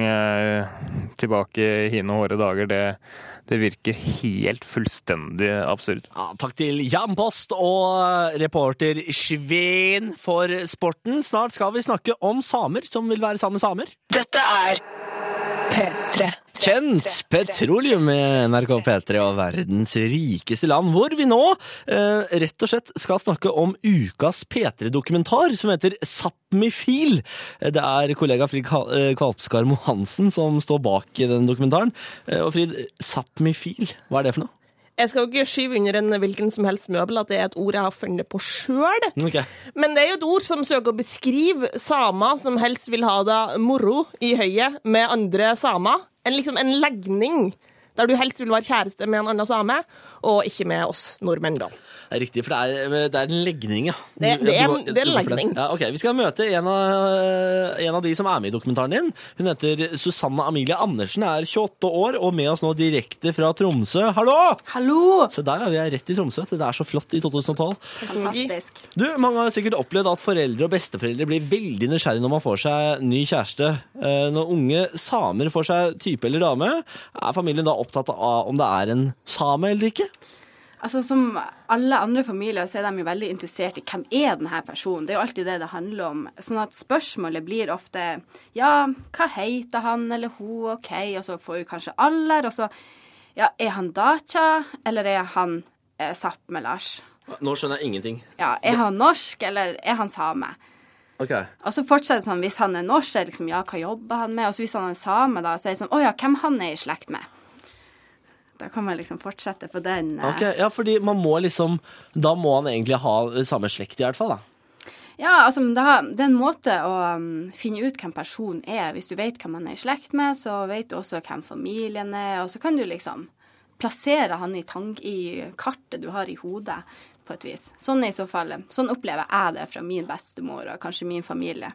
tilbake i hine hårde dager. Det, det virker helt fullstendig absurd. Ja, takk til Jan Post og reporter Sveen for sporten. Snart skal vi snakke om samer som vil være sammen med samer. Dette er P tre. Kjent petroleum med N R K P tre og verdens rikeste land, hvor vi nå eh, rett og slett skal snakke om ukas P tre-dokumentar som heter Sápmi-fíl. Det er kollega Frid Kvalpskarmo Hansen som står bak den dokumentaren. Og Frid, Sápmi-fíl, hva er det for noe? Jeg skal jo ikke skyve under en hvilken som helst møbel at det er et ord jeg har funnet på selv. Okay. Men det er jo et ord som søker å beskrive samer som helst vil ha det moro i høyet med andre samer. En, liksom en legning der du helst vil være kjæreste med en annen same, og ikke med oss nordmenn da. Det er riktig, for det er, det er en legning, ja. Det, det, er, en, det er en legning. Ja, ok, vi skal møte en av, en av de som er med i dokumentaren din. Hun heter Susanne Amelia Andersen, er tjueåtte år, og med oss nå direkte fra Tromsø. Hallo! Hallo! Så der er vi rett i Tromsø. Det er så flott i to tusen og tolv. Fantastisk. Du, mange har sikkert opplevd at foreldre og besteforeldre blir veldig nysgjerrige når man får seg ny kjæreste. Når unge samer får seg type eller dame, er familien da opptatt av om det er en same eller ikke? Altså, som alle andre familier så er de jo veldig interessert i hvem er denne personen. Det er jo alltid det det handler om. Sånn at spørsmålet blir ofte, ja, hva heter han eller hun, ok, og så får vi kanskje alder, og så, ja, er han Dacha, eller er han eh, Sápmi-Lars? Nå skjønner jeg ingenting. Ja, er han norsk, eller er han same? Ok. Og så fortsetter det sånn, hvis han er norsk, er det liksom, ja, hva jobber han med? Og så hvis han er same da, så er det sånn, å ja, hvem han er i slekt med? Da kan man liksom fortsette på den. Ok, ja, fordi man må liksom, da må han egentlig ha samme slekt i hvert fall da. Ja, altså, det, har, det er en måte å um, finne ut hvem personen er. Hvis du vet hvem man er i slekt med, så vet du også hvem familien er, og så kan du liksom plassere han i, tang, i kartet du har i hodet, på et vis. Sånn i så fall, sånn opplever jeg det fra min bestemor og kanskje min familie.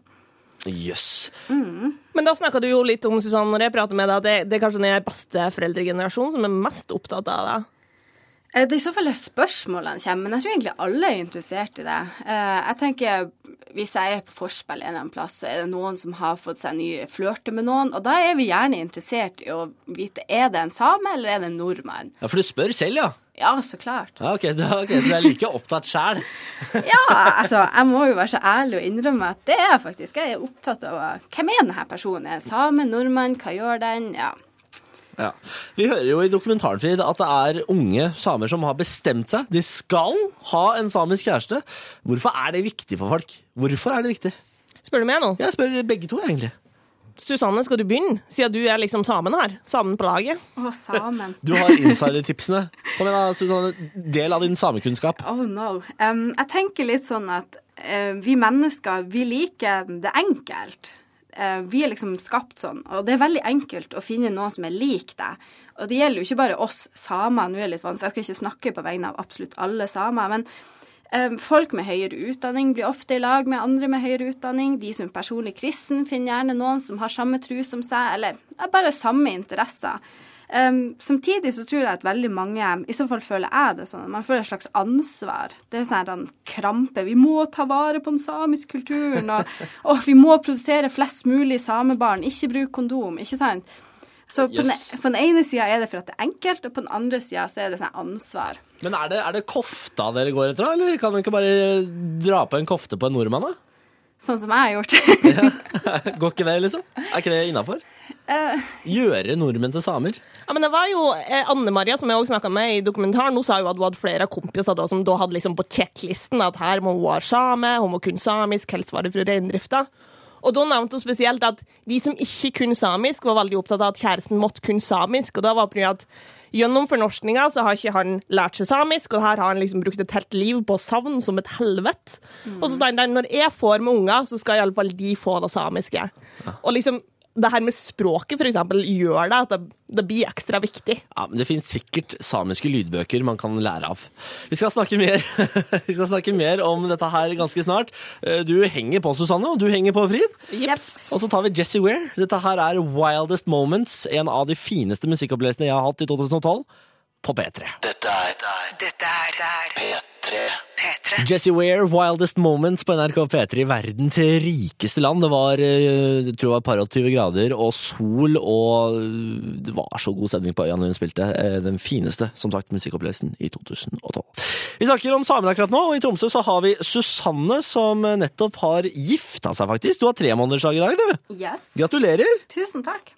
Jøss. Yes. Mm. Men da snakket du jo litt om, Susanne, når jeg prater med deg, at det, det er kanskje den beste foreldregenerasjonen som er mest opptatt av det. Det er i så fall der spørsmålene kommer, men jeg tror egentlig alle er interessert i det. Jeg tenker, hvis jeg er på forspill en eller annen plass, så er det noen som har fått seg ny flørte med noen, og da er vi gjerne interessert i å vite, er det en same eller er det en nordmann? Ja, for du spør selv, ja? Ja, så klart. Ja, ok, det, okay, så du er like opptatt selv. Ja, altså, jeg må jo være så ærlig og innrømme at det er jeg faktisk. Jeg er opptatt av hvem er denne personen? Er same, nordmann, hva gjør den? Ja. Ja. Vi hører jo i dokumentaren, Frid, at det er unge samer som har bestemt seg. De skal ha en samisk kjæreste. Hvorfor er det viktig for folk? Hvorfor er det viktig? Spør du meg nå? Jeg spør begge to, egentlig. Susanne, skal du begynne? Siden du er liksom samen her. Samen på laget. Å, samen. Du har insider-tipsene. Kom igjen da, Susanne. Del av din samekunnskap. Oh no. Um, jeg tenker litt sånn at uh, vi mennesker, vi liker det enkelt. Uh, vi er liksom skapt sånn, og det er veldig enkelt å finne noen som er lik deg. Og det gjelder jo ikke bare oss samer, nå er det litt vanskelig, jeg skal ikke snakke på vegne av absolutt alle samer, men uh, folk med høyere utdanning blir ofte i lag med andre med høyere utdanning. De som er personlig kristen finner gjerne noen som har samme tro som seg, eller uh, bare samme interesser. Um, samtidig så tror jeg at veldig mange, i så fall føler jeg det sånn, man føler et slags ansvar. Det er sånn en krampe. Vi må ta vare på den samiske kulturen, og, og vi må produsere flest mulig samebarn, ikke bruke kondom, ikke sant? Så på, yes. den, på den ene siden er det for at det er enkelt, og på den andre siden så er det sånn ansvar. Men er det, er det kofta dere går etter, eller kan dere ikke bare dra på en kofte på en nordmann da? Sånn som jeg har gjort. Ja. Går ikke det liksom? Er ikke det innenfor? Uh, Gjøre nordmenn til samer? Ja, men det var jo eh, Anne-Maria, som jeg også snakket med i dokumentaren, hun sa jo at hun hadde flere kompiser da, som da hadde liksom på checklisten at her må hun være same, hun må kunne samisk, helst være fra reindrifta. Og da nevnte hun spesielt at de som ikke kunne samisk, var veldig opptatt av at kjæresten måtte kunne samisk, og da var det på grunn av at gjennom fornorskninga så har ikke han lært seg samisk, og her har han liksom brukt et helt liv på savn som et helvete. Mm. Og så da, når jeg får med unger, så skal i alle fall de få det samiske. Ja. Og liksom det her med språket for eksempel gjør det at det, det blir ekstra viktig. Ja, men det finnes sikkert samiske lydbøker man kan lære av. Vi skal snakke mer, vi skal snakke mer om dette her ganske snart. Du henger på, Susanne, og du henger på, Frid. Jeps. Og så tar vi Jessie Ware. Dette her er Wildest Moments, en av de fineste musikkopplesene jeg har hatt i to tusen og tolv på P tre. Dette er, dette er, dette er P tre. P tre. Jessie Ware, Wildest Moments på N R K P tre, verden til rikeste land. Det var, jeg tror det var par og tyve grader og sol, og det var så god stemning på øya når hun spilte. Den fineste, som sagt, musikkopplevelsen i to tusen og tolv. Vi snakker om samer akkurat nå, og i Tromsø så har vi Susanne, som nettopp har gifta seg faktisk. Du har tre månedersdag i dag, du. Yes. Gratulerer. Tusen takk.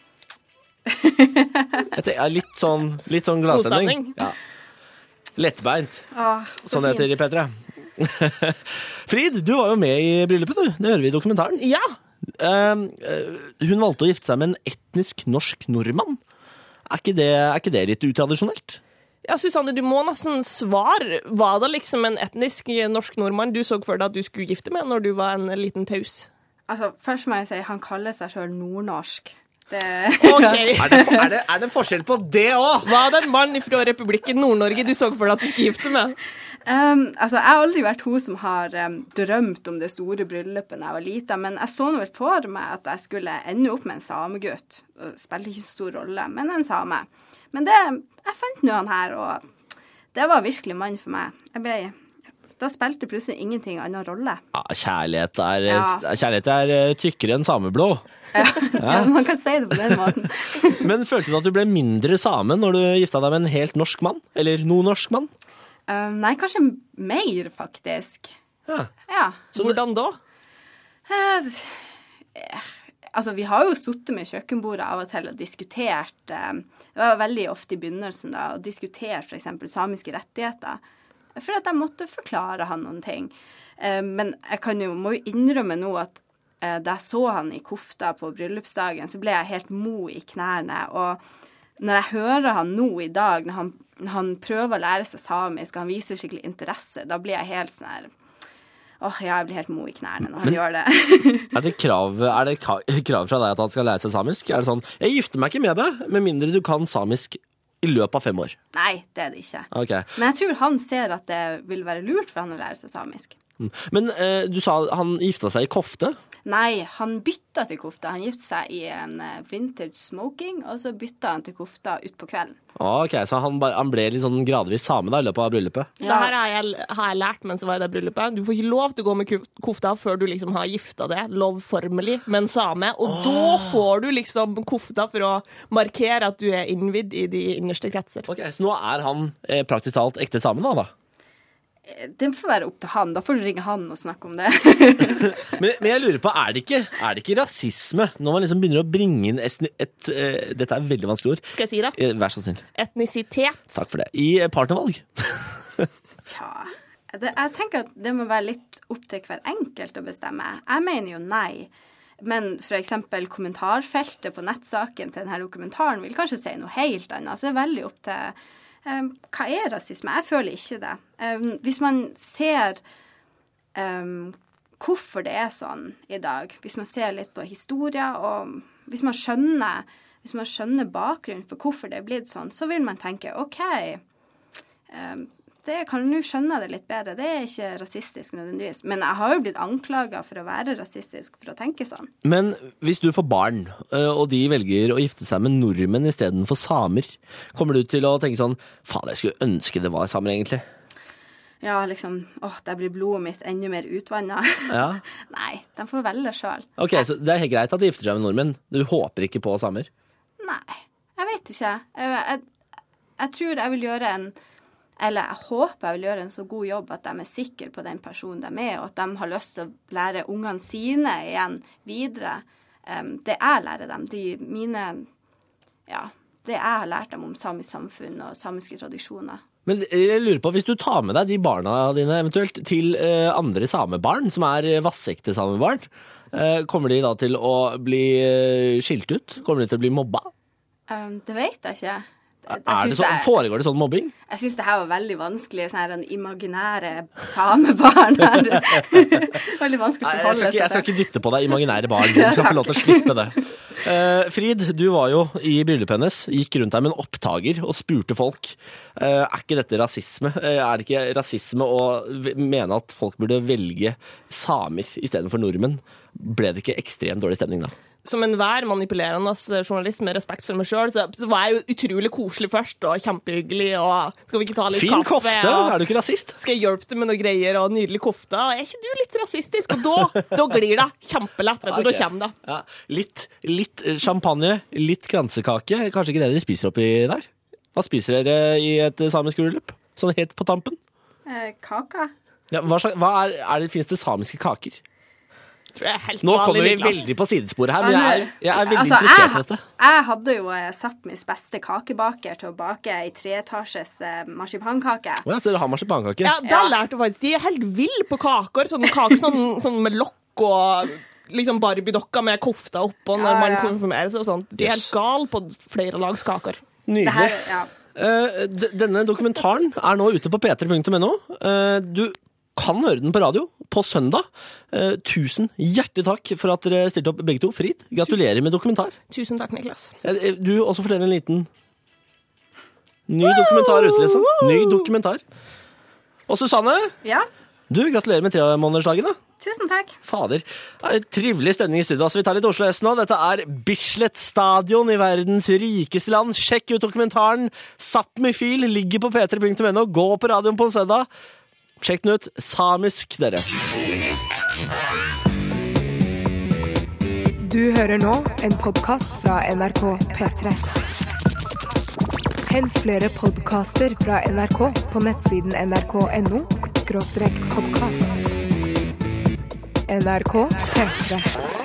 Det er litt sånn, litt sånn gladstemning. Ja. Lettbeint. Åh, så sånn heter det, Petra. Frid, du var jo med i bryllupet, du. Det hører vi i dokumentaren. Ja. Uh, hun valgte å gifte seg med en etnisk norsk nordmann. Er ikke det, er ikke det litt utradisjonelt? Ja, Susanne, du må nesten svare. Var det liksom en etnisk norsk nordmann du så for deg at du skulle gifte med når du var en liten taus? Altså, først må jeg si, han kaller seg selv nordnorsk. Det... Okay. er, det, er, det, er det forskjell på det også? Var det en mann fra Republikken Nord-Norge du så for deg at du skulle gifte med? Um, altså, jeg har aldri vært hun som har um, drømt om det store bryllupet da jeg var liten, men jeg så noe for meg at jeg skulle ende opp med en samegutt. Det spilte ikke så stor rolle, men en same. Men det, jeg fant nå han her, og det var virkelig mann for meg. Jeg ble... Da spilte plutselig ingenting annen rolle. Ja, kjærlighet er, ja. Kjærlighet er tykkere enn sameblod. Ja. Ja, man kan si det på den måten. Men følte du at du ble mindre same når du gifta deg med en helt norsk mann? Eller noen norsk mann? Um, nei, kanskje mer, faktisk. Ja. Ja. Så hvordan da? Uh, altså, vi har jo suttet med kjøkkenbordet av og til og diskutert. Uh, det var veldig ofte i begynnelsen da, og diskutert for eksempel samiske rettigheter. For at jeg måtte forklare han noen ting. Eh, men jeg kan jo, må jo innrømme nå at eh, da jeg så han i kofta på bryllupsdagen, så ble jeg helt mo i knærne. Og når jeg hører han nå i dag, når han, når han prøver å lære seg samisk, og han viser skikkelig interesse, da blir jeg helt sånn her... åh, ja, jeg blir helt mo i knærne når han Men, gjør det. er det, krav, er det krav fra deg at han skal lære seg samisk? Er det sånn, jeg gifter meg ikke med deg, med mindre du kan samisk i løpet av fem år? Nei, det er det ikke. Okay. Men jeg tror han ser at det vil være lurt for han å lære seg samisk. Men eh, du sa han gifta seg i kofte? Nei, han bytta til kofta. Han gifte seg i en vintage smoking, og så bytta han til kofta ut på kvelden. Ok, så han, bare, han ble litt sånn gradvis same da, i løpet av bryllupet? Så her har jeg, har jeg lært mens jeg var i det bryllupet. Du får ikke lov til å gå med kofta før du liksom har gifta det, lovformelig, med en same. Og oh. da får du liksom kofta for å markere at du er innvidd i de innerste kretser. Ok, så nå er han eh, praktisk talt ekte same da, da? Det får være opp til han. Da får du ringe han og snakke om det. men, men jeg lurer på, er det, ikke, er det ikke rasisme når man liksom begynner å bringe inn et, et, et dette er veldig vanskelig ord. Skal jeg si det? Vær så snill. Etnisitet. Takk for det. I partnervalg. Tja, det, jeg tenker at det må være litt opp til hver enkelt å bestemme. Jeg mener jo nei. Men for eksempel kommentarfeltet på nettsaken til denne dokumentaren vil kanskje si noe helt annet. Så det er veldig opp til Um, hva er rasisme? Jeg føler ikke det. Um, hvis man ser um, hvorfor det er sånn i dag, hvis man ser litt på historie, og hvis man skjønner, hvis man skjønner bakgrunnen for hvorfor det er blitt sånn, så vil man tenke, ok, um, det kan du skjønne det litt bedre. Det er ikke rasistisk nødvendigvis. Men jeg har jo blitt anklaget for å være rasistisk for å tenke sånn. Men hvis du får barn, og de velger å gifte seg med nordmenn i stedet for samer, kommer du til å tenke sånn, faen, jeg skulle ønske det var samer egentlig? Ja, liksom, åh, der blir blodet mitt enda mer utvannet. Ja. Nei, de får velge selv. Ok, så det er helt greit at de gifter seg med nordmenn. Du håper ikke på samer? Nei, jeg vet ikke. Jeg, jeg, jeg tror jeg vil gjøre en Eller jeg håper jeg vil gjøre en så god jobb at de er sikre på den personen de er, og at de har lyst til å lære ungene sine igjen videre. Um, det jeg lærer dem, de mine, ja, det jeg har lært dem om samisk samfunn og samiske tradisjoner. Men jeg lurer på, hvis du tar med deg de barna dine eventuelt til uh, andre samebarn, som er vassekte samebarn, uh, kommer de da til å bli uh, skilt ut? Kommer de til å bli mobba? Um, det vet jeg ikke. Jeg, er det så, det, foregår det sånn mobbing? Jeg synes det her var veldig vanskelig, sånn her en imaginære samebarn her. Veldig vanskelig å forholde seg til. Jeg skal ikke dytte på deg imaginære barn, du skal få lov til å slippe det. Uh, Frid, du var jo i bryllupet hennes, gikk rundt deg med en opptager og spurte folk. Uh, er ikke dette rasisme? Uh, er det ikke rasisme å mene at folk burde velge samer i stedet for nordmenn? Ble det ikke ekstremt dårlig stemning da? Som enhver manipulerende journalist med respekt for meg selv, så, så var jeg jo utrolig koselig først, og kjempehyggelig, og skal vi ikke ta litt fin kaffe? Fin kofte, og, er du ikke rasist? Skal jeg hjelpe deg med noen greier, og nydelig kofte? Og er ikke du litt rasistisk? Og da, da glir det kjempelett, vet du, okay. Da kommer det. Ja, litt, litt champagne, litt kransekake, kanskje ikke det dere spiser oppi der? Hva spiser dere i et samisk bryllup? Sånn helt på tampen? Eh, kaka. Ja, hva, slags, hva er, er det, finnes det samiske kaker? Nå kommer vi Niklas. veldig på sidesporet her, men jeg er, jeg er veldig altså, interessert jeg, i dette. Jeg hadde jo Sápmis beste kakebaker til å bake ei treetasjes eh, marsipankake. Å ja, så dere har marsipankake? Ja, da lærte jeg faktisk. De er helt vill på kaker. Sånne kaker sånn, sånn med lokk og liksom Barbie-dokka med kofta oppå når ja, man ja. konfirmerer seg og sånt. De er helt gal på flere lags kaker. Nydelig. Her, ja. uh, denne dokumentaren er nå ute på p tre punktum no. Uh, du kan høre den på radio på søndag. Uh, tusen hjertelig takk for at dere stilte opp begge to. Frid, gratulerer med dokumentar. Tusen takk, Niklas. Uh, du også forteller en liten ny dokumentar ute, liksom. Ny dokumentar. Og Susanne, ja? Du, gratulerer med tremånedersdagen da. Tusen takk. Fader, det er trivelig stemning i studio. Altså, vi tar litt Oslo S nå. Dette er Bislett Stadion i verdens rikeste land. Sjekk ut dokumentaren. Sápmi Fil ligger på p tre punktum no. Gå på radioen på søndag. Sjekk den ut. Samisk, dere. Du hører nå en podcast fra N R K P tre. Hent flere podcaster fra N R K på nettsiden N R K punktum no skråstrek podcast. N R K P tre.